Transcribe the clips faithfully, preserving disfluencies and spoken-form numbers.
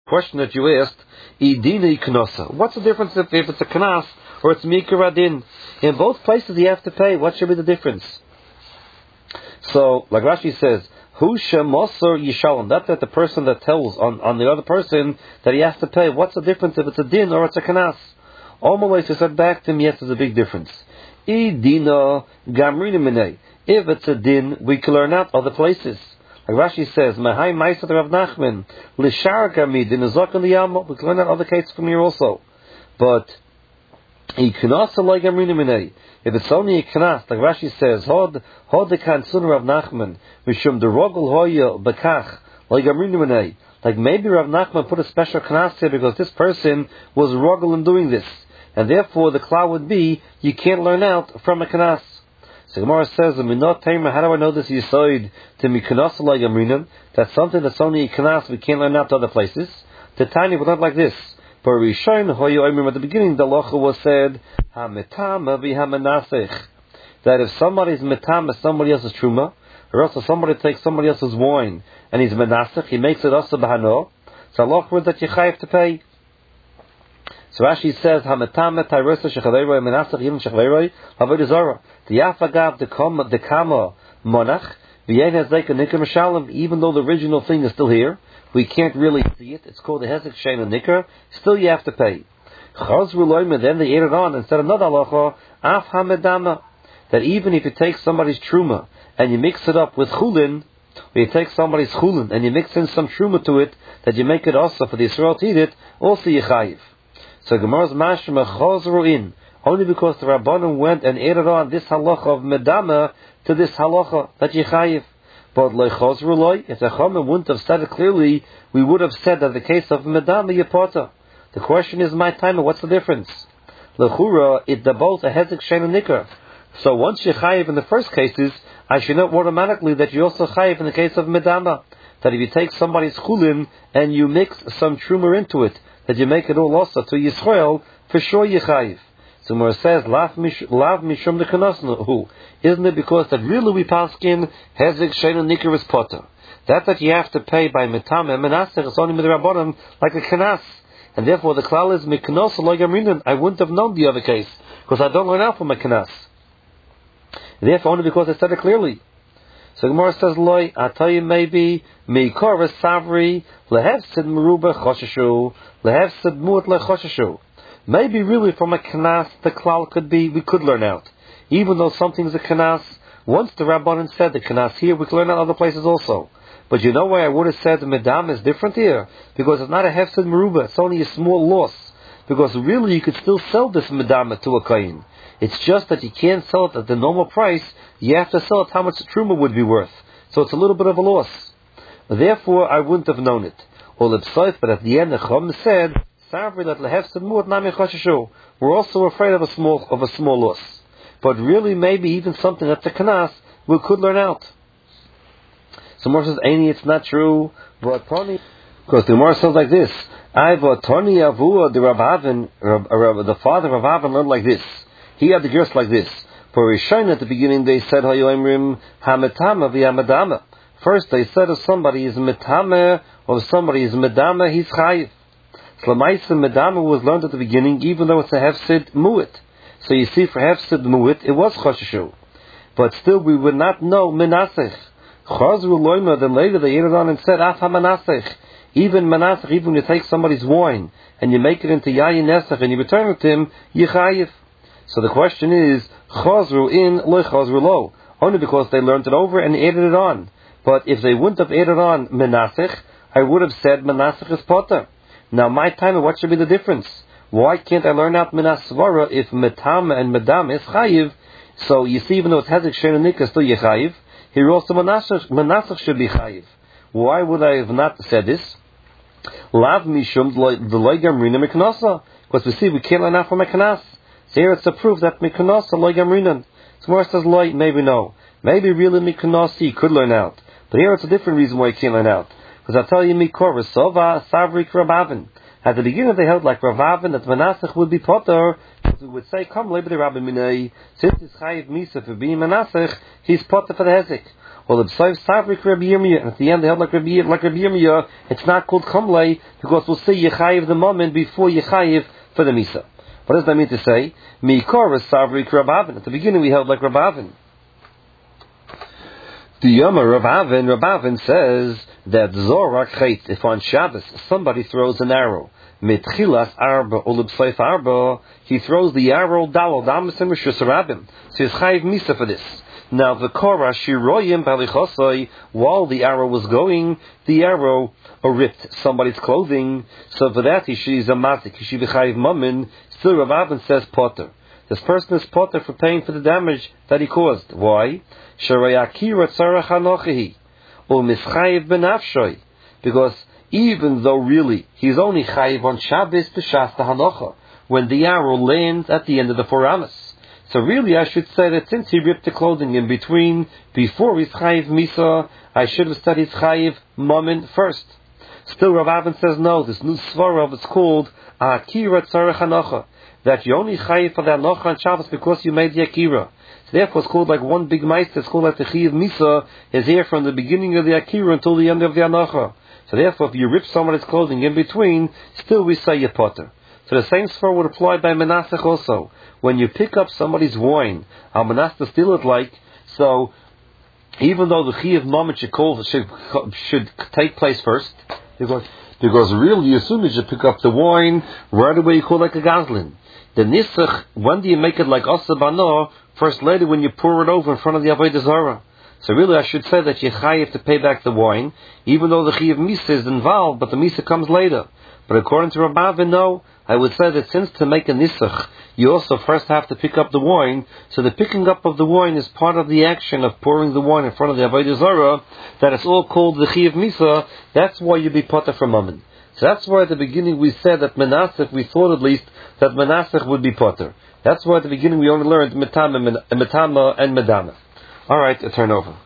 Question that you asked, idina knosa. What's the difference if, if it's a knas or it's mikra adin? In both places you have to pay. What should be the difference? So, like Rashi says, Hu shemosor yishalom. That's that the person that tells on, on the other person that he has to pay. What's the difference if it's a din or it's a knas? Almost to said back to him, yes, there's a big difference. Idina gamrina minei. If it's a din, we can learn out other places. Like Rashi says, Mahai Maisat Rav Nachman, Lishar Gamid, in the Zok and the Yama, we can learn out other cases from here also. But, if it's only a knas, like Rashi says, Hod, Hod the Kansun Rav Nachman, Mishum the Rogel Hoya Bekach, like Gamrin like maybe Rav Nachman put a special knas here because this person was Rogel in doing this. And therefore the cloud would be, you can't learn out from a knas. So Gemara says, how do I know this Yisoid to Mikanas like Amrinan? That's something that's only a Kanas, we can't learn out to other places. The tiny was not like this. But Rishon Hoyo Amrim, at the beginning the Locha was said, HaMetama v'HaManasech. That if somebody's Metama, somebody else's Truma, or also somebody takes somebody else's wine, and he's Menasech, he makes it also Bahano, so Locha was that you have to pay. So Rashi says, "Hametame Tyresa Shechavei Menasach Yim Shechavei Avodah Zarah." The Yafagav the Kama the Kama Monach V'Yein Hezek Nikar Mishalem. Even though the original thing is still here, we can't really see it. It's called the Hezek Shein and Nikar. Still, you have to pay. Chazru Loimer. Then they added on and said another halacha Af Hamedama, that even if you take somebody's truma and you mix it up with chulin, or you take somebody's chulin and you mix in some truma to it, that you make it also for the Yisrael to eat it, also you chayiv. So Gemara's mashma chazru in, only because the Rabbanim went and added on this halacha of medama to this halacha that yichayiv. But lo chazru loy, if the Chachamim wouldn't have said it clearly, we would have said that the case of medama yipota. The question is, my time, what's the difference? Lechura, it they're both a hezek shein and nikar. So once you chayiv in the first cases, I should know automatically that you also chayiv in the case of medama. That if you take somebody's chulin and you mix some truma into it, that you make it all also to Yisrael, for sure Yechayiv. So Gemara says, Lav mishum dekanasnu. Isn't it because that really we paskin hezek shein and nikar is potter? That that you have to pay by metam and menasech is only with the rabbanim like a kanas, and therefore the klal is miknos like amrinan. I wouldn't have known the other case because I don't learn out from a kanas. Therefore, only because I said it clearly. So Gemara says, Loi, I tell you maybe, Meikor Savri, Lehevsid Meruba Chosheshu, Lehevsid Muat Lechosheshu. Maybe really from a Kanas, the klal could be, we could learn out. Even though something's a Kanas, once the Rabbanan said the Kanas here, we could learn out other places also. But you know why I would have said the Medam is different here? Because it's not a Hefsid Meruba, it's only a small loss. Because really you could still sell this Medama to a Kain. It's just that you can't sell it at the normal price. You have to sell it how much the truma would be worth. So it's a little bit of a loss. Therefore, I wouldn't have known it. But at the end, the Chum said, we're also afraid of a small of a small loss. But really, maybe even something that's a kanas, we could learn out. So Moshe says, Aini, it's not true. But because the Gemara says like this, Tony Avua, the Rabhavin, the father of Avin learned like this. He had the girls like this. For Rishon at the beginning they said Hayoimrim Hametama v'Hamadama. First they said if somebody is Metama or if somebody is Medama, he's Chayiv. Slamaisa Medama was learned at the beginning, even though it's a Hefsid Mu'it. So you see, for Hefsid Mu'it it was Choshishu. But still we would not know Menasech. Chazru Loima, then later they added on and said Af HaManasech. Even Manasech, even when you take somebody's wine and you make it into Yayin Nesach and you return it to him, you Chayiv. So the question is, chazru in, lo chazru lo. Only because they learned it over and added it on. But if they wouldn't have added on menasech, I would have said menasech is potter. Now my time, what should be the difference? Why can't I learn out menasvara if metama and medam is chayiv? So you see, even though it's hezek shein and nikar, still you chayiv. Here also menasech, menasech should be chayiv. Why would I have not said this? Lav mishum the loigam rina miknasa. Because we see we can't learn out from a kanas. So here it's a proof that Mikonos loy gamrinan. So Gemara says loy, maybe no. Maybe really Mikonos you could learn out. But here it's a different reason why you can't learn out. Because I'll tell you Mikor, Sova, Savrik, Rabavin. At the beginning they held like Ravavin that Manasech would be Potter. We would say, come, Lebede Rabbi Minei, since it's Chayiv Misa for being Manasech, he's Potter for the Hezek. Well, the B'sayv Savrik Rabbi Yirmiyah, and at the end they held like Rabbi, like Rabbi Yirmiyah, it's not called Kamlei, because we'll say Yechayiv the moment before Yechayiv for the Misa. What does that mean to say? Mikor Savrik Rabbi Avin. At the beginning we held like Rabbi Avin. The Yoma Rav Avin, Rav Avin says that Zorak Chait, if on Shabbos somebody throws an arrow, Mitchilas Arba or L'B'Sayf Arba, he throws the arrow Dalal Damas and Rishus Rabim. So he's Chayiv Misa for this. Now the Korah Shiroyim Balichosai, while the arrow was going, the arrow ripped somebody's clothing. So for that he she's a mazik, he should be Chayiv Mammon. Still Rav Avin says Potter. This person is potter for paying for the damage that he caused. Why? Because even though really he's only chayiv on Shabbos b'shas hanocha, when the arrow lands at the end of the four amas. So really I should say that since he ripped the clothing in between, before he's chayiv misa, I should have studied chayiv mammon first. Still Rav Avin says no, this new svara is called akira tzarech hanocha, that you only chayiv for the hanocha on Shabbos because you made the akira. So therefore it's called like one big meister. It's called like the chayiv misa is here from the beginning of the akira until the end of the hanocha. So therefore if you rip somebody's clothing in between, still we say you potter. So the same svara would apply by Menasech also. When you pick up somebody's wine, how Menasech steal it like, so even though the chayiv moment should, call, should, should take place first, because, because really as soon as you pick up the wine, right away you call like a gazlin. The nisach, when do you make it like asa bano? First later when you pour it over in front of the avodah zarah. So really I should say that you chayiv to pay back the wine, even though the chayiv misa is involved, but the misa comes later. But according to Rav Avin, no, I would say that since to make a nisach, you also first have to pick up the wine, so the picking up of the wine is part of the action of pouring the wine in front of the avodah zarah, that it's all called the chayiv misa. That's why you be potter from mammon. So that's why at the beginning we said that Menasech, we thought at least that Menasech would be potter. That's why at the beginning we only learned Metama and Medana. Alright, a turn over.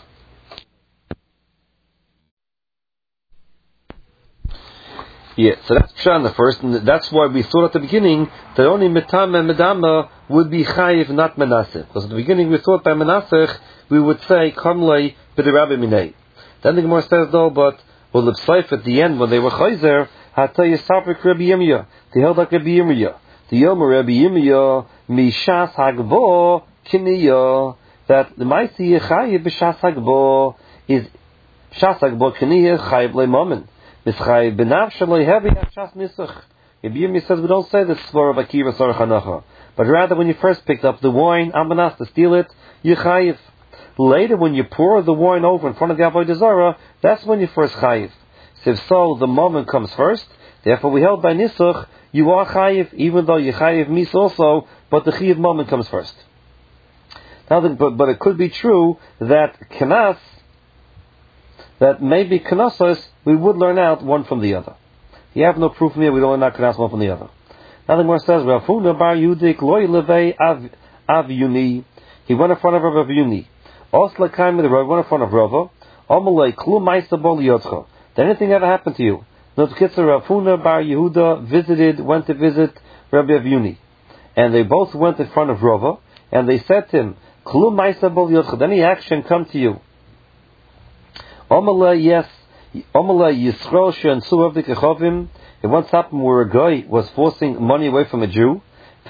Yeah, so that's Pshan the first, and that's why we thought at the beginning that only Metama and Medama would be Chayiv, not Menasech. Because at the beginning we thought by Menasech we would say Kamlei b'derabbi minei. Then the Gemara says though, but well, the B'sayf at the end when they were Chayzer, Hatay Yisafrik Rabbi Yirmiyah. They held like Rabbi Yirmiyah. The Yomer Rabbi Yirmiyah Mishas Hagbo Kiniyah, that the Maisi Chayiv b'Shas Hagbo is Shas Hagbo Kiniyah Chayiv le'mamen. Mischayiv b'nav shaloi heavy at Shas Nisach. Rabbi Yirmiyah says we don't say the svara of Akira Sarach Hanacha, but rather when you first picked up the wine, Amanas to steal it, you chayiv. Later, when you pour the wine over in front of the avodah zarah, that's when you first chayiv. So if so, the moment comes first. Therefore, we held by Nisach, you are chayiv, even though you chayiv mis also, but the chayiv moment comes first. Now, but, but it could be true that kanas, that maybe kanasos, we would learn out one from the other. You have no proof from here, we don't learn out kanas one from the other. Now the Gemara says, Rafuna bar Yudik loy levei Avyuni. He went in front of Rav Avyuni. Osla came the road, went in front of Rava. Amalei klum ma'isa bol yotcha. Did anything ever happen to you? Notkitzer Rafuna bar Yehuda visited, went to visit Rabbi Avyuni, and they both went in front of Rava, and they said to him, klum ma'isa bol yotcha. Did any action come to you? Amalei yes. Amalei Yisrael she'ansu avdik echavim. It once happened where a guy was forcing money away from a Jew,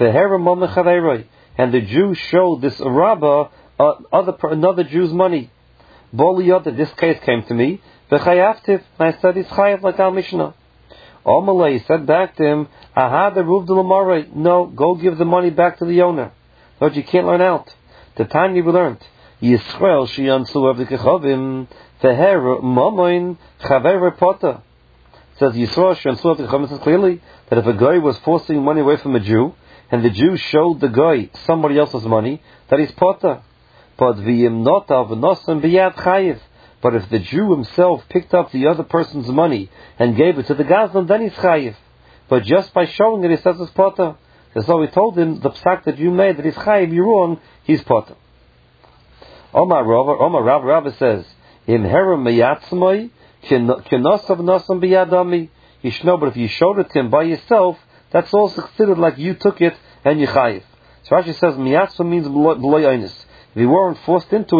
and the Jew showed this Rabbah uh, other another Jew's money. Boliyot, this case came to me, and I said he's chayav like our Mishnah. Amalei said back to him, Aha, the Ruv de Lamare, no, go give the money back to the owner. But you can't learn out. The time you learned, Yisrael she'ansu avdikachavim, veher mamoin chaver potter. Says Yisrael she'ansu avdikachavim, says clearly that if a guy was forcing money away from a Jew, and the Jew showed the guy somebody else's money, that he's potter. But v'yim notav v'nosam b'yad chayiv. But if the Jew himself picked up the other person's money and gave it to the Gazlan, then he's chayiv. But just by showing it, he says it's potter. So we told him the psak that you made that he's chayiv, you're wrong, he's potter. Omar Rava, Omar Rav Rava says, Im herem meyatzmoi kenosav nosam b'yadami. You should know, but if you showed it to him by yourself, that's also considered like you took it and you chayiv. So Rashi says, miyatzma means b'loy einis. If you weren't forced into it,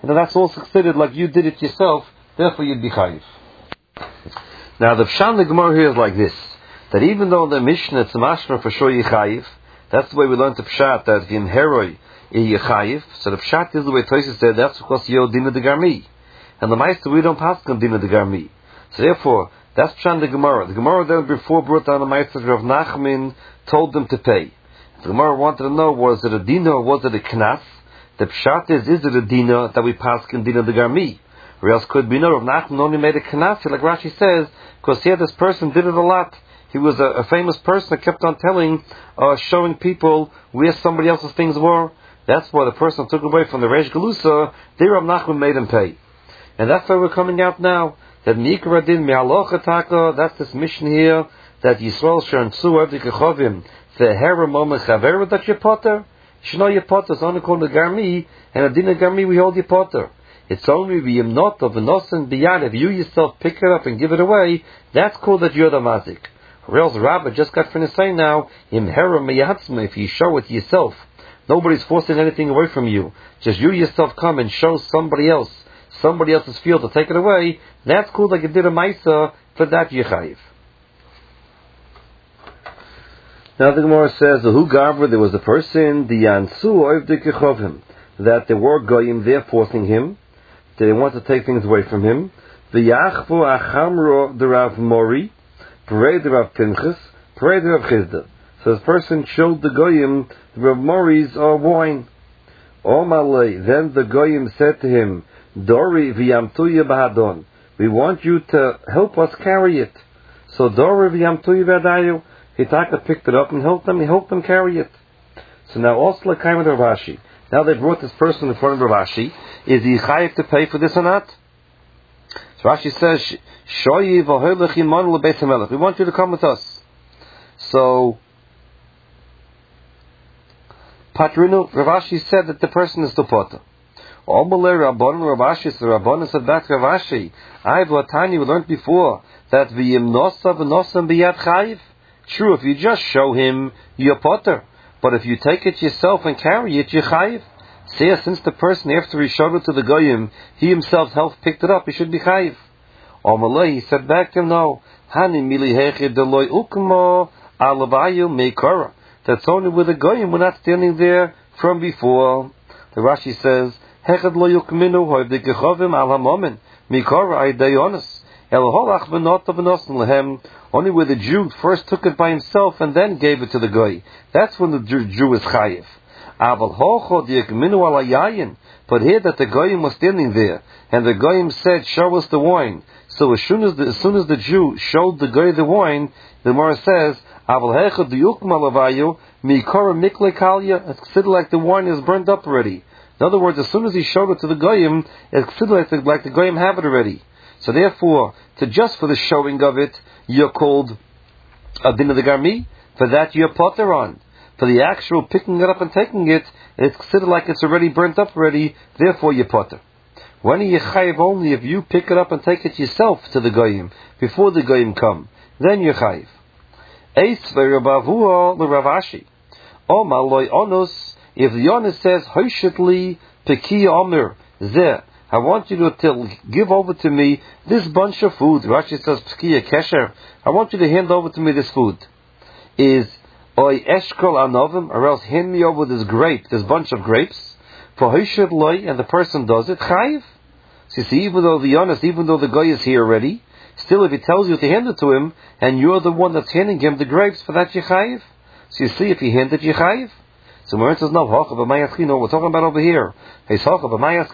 and then that's all succeeded like you did it yourself, therefore you'd be chayiv. Now the Pshat in the Gemara here is like this, that even though the Mishnah it's mashma for sure yichayiv, that's the way we learned the Pshat, that in Heroi yichayiv, so the Pshat is the way Tosfos said, that's because you're Dina de Garmi. And the Meister, we don't pass on Dina de Garmi. So therefore, that's Pshat in the Gemara. The Gemara then before brought down the Meister of Rav Nachman, told them to pay. The Gemara wanted to know, was it a Dina or was it a Knas? The Pshat is, is it a Dina that we pass on Dina de Garmi? Or else could be no, Rav Nachman only made a Knas, like Rashi says, because here this person did it a lot. He was a, a famous person that kept on telling, uh, showing people where somebody else's things were. That's why the person took away from the Reish Galusa, there Rav Nachman made him pay. And that's why we're coming out now. That Mikra Din Me'alocha Taka, that's this mission here, that Yisrael Shernsu Evdi Kechovim, Ve'hera Moma Chaver, that you're potter. You should know your potter, it's only called the Garmi, and a Din of Garmi we hold your potter. It's only V'yimnot of V'nosen B'yan, if you yourself pick it up and give it away, that's called that you're the Mazik. Or else Rabbi just got finished saying now, Im Hera Me'yatzma, if you show it yourself, nobody's forcing anything away from you, just you yourself come and show somebody else, somebody else's field to take it away, that's cool like you did a Maisa, for that Yechayiv. Now the Gemara says, Hu Gavra, there was a person, the Yansu Oiv de Kechovim, that there were Goyim there forcing him, they want to take things away from him. The Yachvu Achamro de Rav Mori, Parade de Rav Pinchas, Parade de Rav Chizda. So this person showed the Goyim the Rav Mori's uh, wine. Omalei, then the Goyim said to him, Dori v'yamtuya b'hadon. We want you to help us carry it. So Dori v'yamtuya b'hadayu. Hitaka picked it up and helped them. He helped them carry it. So now also like Rav Ashi. Now they brought this person in front of Rav Ashi. Is he chayiv to pay for this or not? So Rashi says, Shoyi v'hoylech imanu lebeis hamelech. We want you to come with us. So Patrinu, Rav Ashi said that the person is still potter. Omalei Rabbanon, Rav Ashi, the Rabbanon said back to Rav Ashi, I've Latani, we learned before, that v'yimnosa v'nosam b'yad chayiv. True, if you just show him, you're potter. But if you take it yourself and carry it, you're chayiv. Say, since the person, after he showed it to the Goyim, he himself helped picked it up, he should be chayiv. Omalei, he said back to him, no. Hani mili heche deloi ukmo alavayu meikora. That's only with the Goyim, we're not standing there from before. The Rashi says, Hechad lo yukminu hoiv de kechovim al hamomen mikora aidayonis el holach v'not v'nosen lehem. Only where the Jew first took it by himself and then gave it to the Goy. That's when the Jew, Jew is chayiv. Aval hocho de yukminu al hayayin. But here that the Goyim was standing there and the Goyim said, show us the wine. So as soon as the, as soon as the Jew showed the Goy the wine, the Gemara says, Aval hechad de yukma lavayu mikora mikle kalya. It's considered like the wine is burned up already. In other words, as soon as he showed it to the Goyim, it's considered like, like the Goyim have it already. So therefore, to just for the showing of it, you're called a din of the Garmi. For that, you're potter on. For the actual picking it up and taking it, it's considered like it's already burnt up already, therefore you're potter. When are you chayiv only if you pick it up and take it yourself to the Goyim, before the Goyim come. Then you're chayiv. Eis v'Rav Rav Ashi. Oma loy onus. If the Yonis says, Hoshitli Pekiya Omer Zeh, I want you to tell, give over to me this bunch of food. Rashi says, Pekiya Kesher, I want you to hand over to me this food. Is Oy Eshkol Anovim, or else hand me over this grape, this bunch of grapes. For Hoshitli, and the person does it, Chayiv. So you see, even though the Yonis, even though the guy is here already, still if he tells you to hand it to him, and you're the one that's handing him the grapes, for that you Chayiv. So you see, if he handed you Chayiv. So Marin says, no, we're talking about over here. We're talking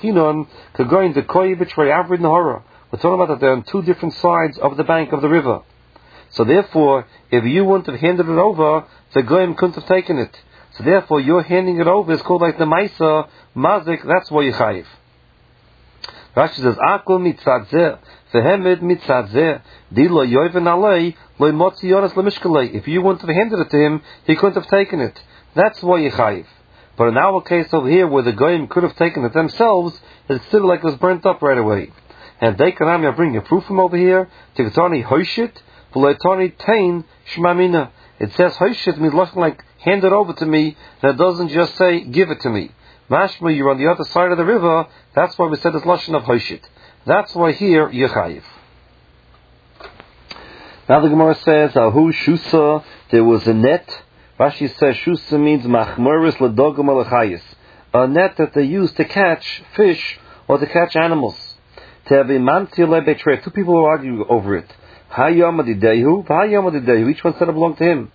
about that they're on two different sides of the bank of the river. So therefore, if you wouldn't have handed it over, the Goyim couldn't have taken it. So therefore, you're handing it over, it's called like the Maisa, Mazik, that's why you chayiv. Rashi says, Akul mitzadzeh, vehemed mitzadzeh, di lo yoven alei, lo motzi yonas lemishkalei. If you wouldn't have handed it to him, he couldn't have taken it. That's why you chayiv. But in our case over here, where the Goyim could have taken it themselves, it's still like it was burnt up right away. And they can I bring a proof from over here, Tigtani hoshit, v'leitani tain shmamina. It says hoshit means like hand it over to me, and it doesn't just say give it to me. Mashma, you're on the other side of the river. That's why we said it's lashon of hoshit. That's why here you're chayiv. Now the Gemara says, Ahu shusa, there was a net. Rashi says shusa means machmeris ledogam alachayis, a net that they used to catch fish or to catch animals. Two people will argue over it. Each one said it belonged to him.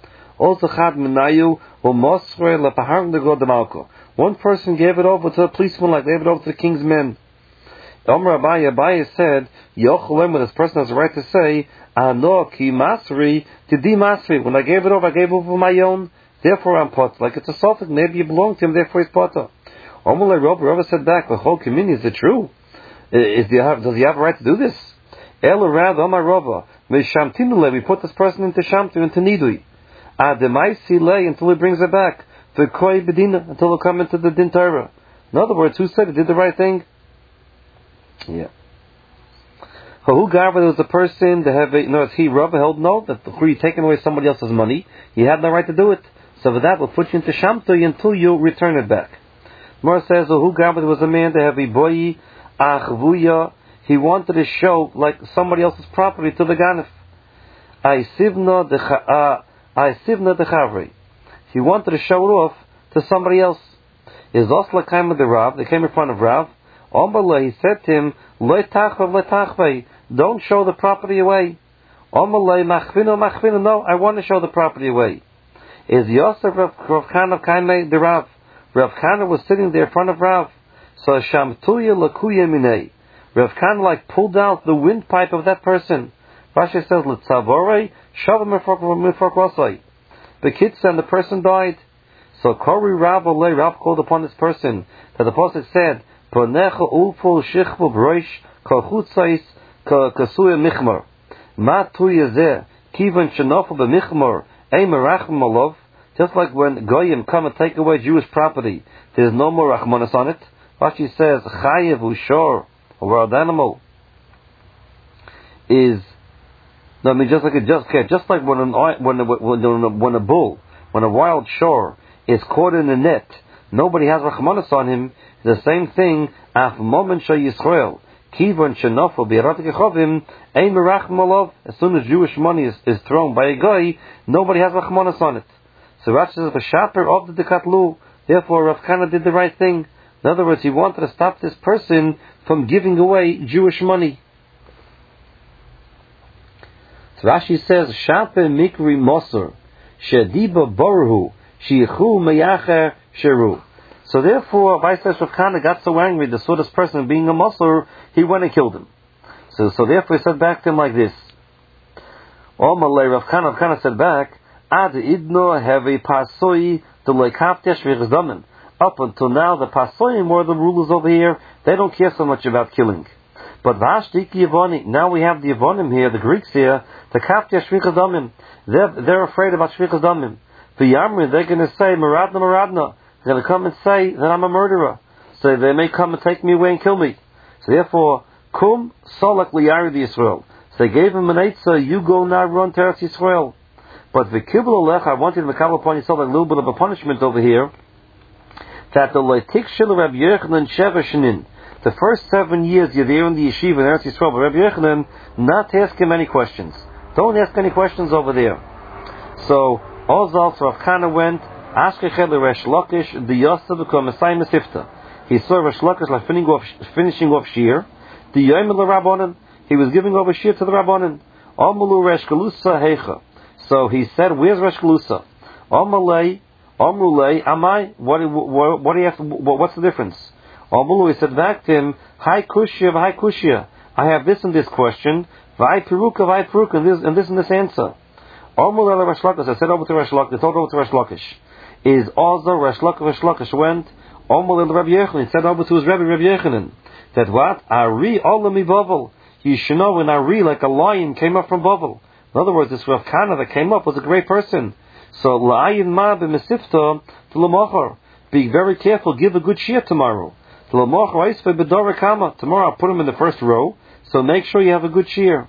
One person gave it over to a policeman, like gave it over to the king's men. Omer Abaye, Abaye said, this person has the right to say, Ano ki masri tidi masri. When I gave it over, I gave it over my own. Therefore I'm pot. Like it's a suffix. Maybe you belong to him. Therefore he's potter. Omer Rabba, Rabba said back, the whole community, is it true? Is the, does he have a right to do this? Ela Rabba, Omer Rabba, Meshamtinu, we put this person into Shamtu, into Nidui. Ademaisi lay until he brings it back. The Koi Bedina, until he'll come into the Din Torah. In other words, who said he did the right thing? Yeah. Who Garba, there was a person that have a, no, he Rabba held no, that you're taking away somebody else's money, you had no right to do it. So for that, we'll put you into Shamtu until you return it back. Mor says, who Garba, there was a man that have a boy, achvuya, he wanted to show like somebody else's property to the Ganef. I sivna the I sivna the chavri. He wanted to show it off to somebody else. Is osla came with the Rav. They came in front of Rav. Ombaleh, he said to him, Lo tachva, lo tachva. Don't show the property away. Ombaleh, machvino, machvino. No, I want to show the property away. Is Yosef Rav Kana came the Rav. Rav Kana was sitting there in front of Rav. So shamtuya lakuya minei. Rav Kana like pulled out the windpipe of that person. Rashi says, L'tzavorei, shavim mifrok rosai. The kids and the person died. So Kori Rav Olei, Rav called upon this person, that the Apostle said, Ponecha ulful shichvu broish, kol chutzais, kasuya michmar. Ma tuya zeh, kivan shenofu b'michmar, ei merachim alov. Just like when Goyim come and take away Jewish property, there's no more rachmanas on it. Rashi says, chayev ushor, a wild animal, is, no, I mean, just like a just okay, just like when an when a, when, when a bull, when a wild shore is caught in a net, nobody has rachmanas on him. The same thing, af moment shay Yisrael, kivon shenofu b'yaratik echovim, ein merachim alav. As soon as Jewish money is, is thrown by a guy, nobody has rachmanas on it. So Rashi says the shaper of the dekatlu. Therefore, Rav Kana did the right thing. In other words, he wanted to stop this person from giving away Jewish money. So Rashi says, Shape mikri moser, shediba boruhu, shiichu meyacher sheru. So therefore, Vaisas Rav Kana got so angry, the saw this person being a moser, he went and killed him. So, so therefore he said back to him like this. Omalei Rav Kana, Rav Kana said back, Ad idno have a pasoi to lekaftesh v'chazdamin. Up until now, the pasoim were the rulers over here. They don't care so much about killing. But v'ashtiki yavoni, now we have the Yavonim here, the Greeks here, the kaftesh v'chazdamin. They're they're afraid about shvichas damim. V'yamrin, they're going to say maradna maradna. They're going to come and say that I'm a murderer. So they may come and take me away and kill me. So therefore, kum solak liyari Yisrael. So they gave him an eitzah, you go now run to Eretz Yisrael. But the kibbul olech, I want you to make upon yourself a little bit of a punishment over here. That the leitik shel Rabbi Yochanan sheva shenin, the first seven years you're there in the yeshiva in Eretz Yisrael, but Rabbi Yochanan, not to ask him any questions. Don't ask any questions over there. So, Ozal, so Rav Kana went, Ashkechel le Resh Lakish, the Yosef become Messiah Mesifta. He saw Resh Lakish like finishing off, finishing off Shir. The Yom le Rabbanan, he was giving over Shir to the Rabbanan. Amulu Resh Galusa Heicha. So he said, where's Resh Galusa? Amalei, Amrulei, Amai, what, what, what do you have to, what, what's the difference? Amulu, he said back to him, Hi Kushya, Hi Kushya. I have this and this question, Vai Peruka, Vai Peruka, and this and this and this answer. Amul Resh Lakish, I said over to Resh Lakish, I told over to Resh Lakish. Is Ozer, Resh Lakish, Resh Lakish went, Amul Rabbi Yochanan, he said over to his Rabbi, Rabbi Yochanan, that what? Ari Olami Bavel. You should know when Ari, like a lion, came up from Bavel. In other words, this Rav Kana that came up was a great person. So, La'ayin ma b'mesifta to l'mochar. Be very careful, give a good shir tomorrow. To l'mochar oisve b'dora kama. Tomorrow I'll put him in the first row, so make sure you have a good shir.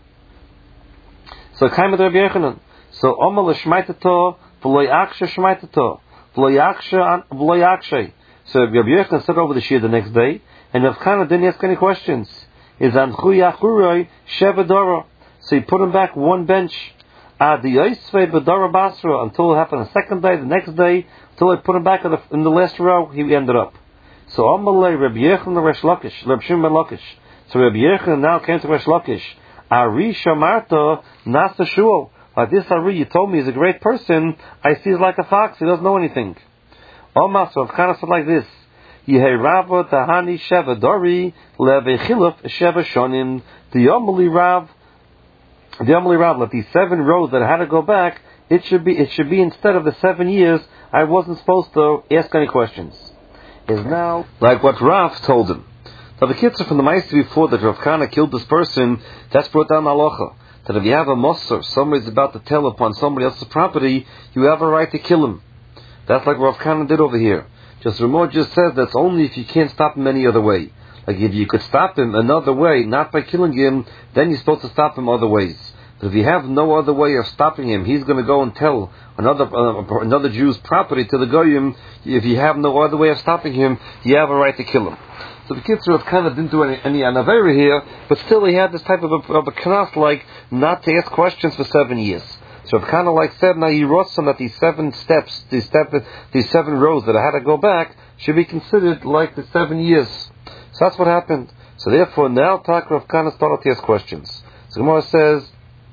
So, Kaimad Rabbi Yochanan. So, Omer l'shmaitato, v'lo yaksha shmaitato, v'lo yaksha, v'lo yaksha. So Rabbi Yochanan sat over the shir the next day, and Rav Kana didn't ask any questions. Is Anchu Yachuroi Sheva Dora. So he put him back one bench. Adi Yisvei B'Dora Basra, until it happened the second day, the next day, until I put him back in the, in the last row, he ended up. So Amalei Rabbi Yochanan Resh Lakish, Rabbi Shimon Lakish. So Rabbi Yochanan now came to Resh Lakish. Ari Shamarta Nasa Shul. Like this Ari, you told me he's a great person. I see he's like a fox. He doesn't know anything. Omar, so I've kind of said like this. Yehei Rava Tahani Sheva Dori Leve Chiluf Sheva Shonim. The Yomali Rav, the Yomali Rav, like these seven rows that I had to go back, it should be, it should be instead of the seven years, I wasn't supposed to ask any questions. Is now like what Rav told him. Now the kids are from the Ma'aseh before that Rav Kana killed this person. That's brought down halacha that if you have a moser, somebody's about to tell upon somebody else's property, you have a right to kill him. That's like Rav Kana did over here. Just Ramon just says that's only if you can't stop him any other way. Like if you could stop him another way, not by killing him, then you're supposed to stop him other ways. But if you have no other way of stopping him, he's going to go and tell another uh, another Jew's property to the goyim. If you have no other way of stopping him, you have a right to kill him. So the Kitzur kind of didn't do any, any anavera here, but still he had this type of a, of a knas, like not to ask questions for seven years. So it kind of like said, now he wrote some that these seven steps, these step, these seven rows that I had to go back should be considered like the seven years. So that's what happened. So therefore, now Takra of Kana started to ask questions. So Gemara says,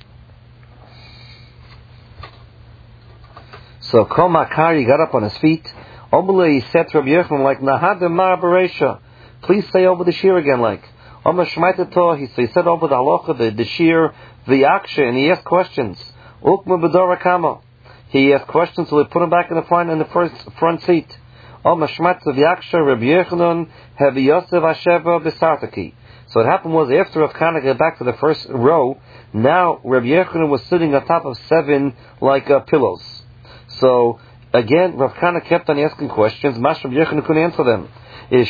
so Kol Makari got up on his feet. Omele, he said to Rabbi Yochanan, like Nahadem Mar Bereisha. Please say over the shir again, like Omer Shmaitato. He said over the halacha, the, the shir, the aksha, and he asked questions. Ukma B'Dora Kama. He asked questions, so they put him back in the front in the first front seat. Omer Shmaitato V'Yaksha Rabbi Yochanan Hevi Yosef Asheva B'Sartaki. So what happened was after Rav Kana got back to the first row, now Rabbi Yochanan was sitting on top of seven like uh, pillows. So again, Rav Kana kept on asking questions. Mash Rabbi Yochanan couldn't answer them. They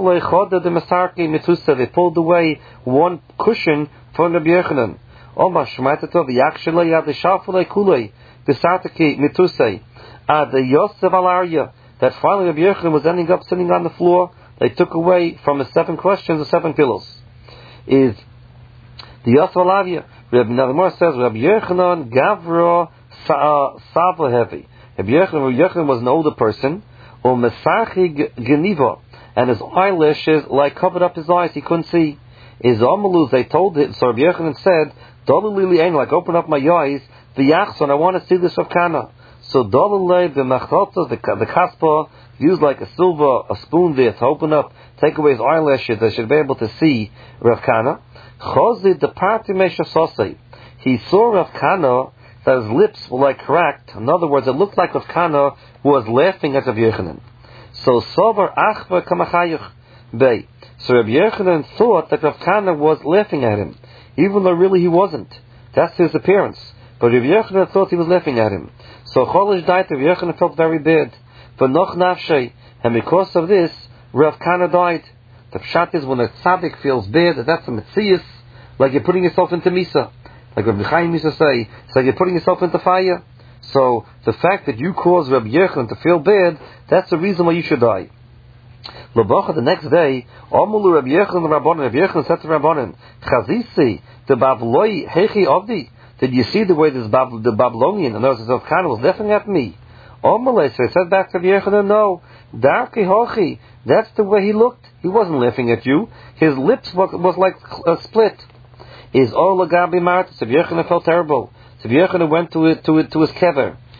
pulled away one cushion from Rabbi Yochanan. Omar Shmaitato V'Yakshalei Ad Shafulei Kulei B'Sartaki Mitusei Ad Yosef Alaria. That finally Rabbi Yochanan was ending up sitting on the floor. They took away from his seven questions the seven pillows. Is the Yosef Alaria. Rabbi Nagamor says Rabbi Yochanan Gavro Sava Heavy. Rabbi Yochanan was an older person. Or Mesachi Geniva. And his eyelashes like covered up his eyes, he couldn't see. His Amalus, they told him, so Rabbi Yochanan said, Dolly Ain, like open up my eyes, the Yachson, I want to see this Rav Kana. So Dolly the Machotza, the the Kaspa, used like a silver, a spoon there to open up, take away his eyelashes, they should be able to see Rav Kana. Chozi the party Mesha. He saw Rav Kana that his lips were like cracked. In other words, it looked like Rav Kana was laughing at Rabbi Yochanan. So Sober Achva Kamachayach Bey. So Rabbi Yochanan thought that Rav Kana was laughing at him, even though really he wasn't. That's his appearance. But Rabbi Yochanan thought he was laughing at him. So Cholish died. Rabbi Yochanan felt very bad. But Noch Nafshay, and because of this, Rav Kana died. The pshat is when a tzaddik feels bad, that's a metzias, like you're putting yourself into misa. Like Rabbi Chaim used to say, it's like you're putting yourself into fire. So the fact that you caused Rabbi Yochanan to feel bad, that's the reason why you should die. L'bacha, the next day, Amulu Rabbi Yochanan Rabbanan, Rabbi Yochanan said to Rabbanan, Chazisi, the Babyloi Hechi Avdi. Did you see the way this Bab- the Babylonian, and those of Kana was laughing at me? Amalei, so he said back to Rabbi Yochanan, no, Darki Hochi, that's the way he looked. He wasn't laughing at you. His lips was, was like uh, split. Is all Gabi Mart? So Rabbi Yochanan felt terrible. So Rabbi Yochanan went to it, to it, to his kever.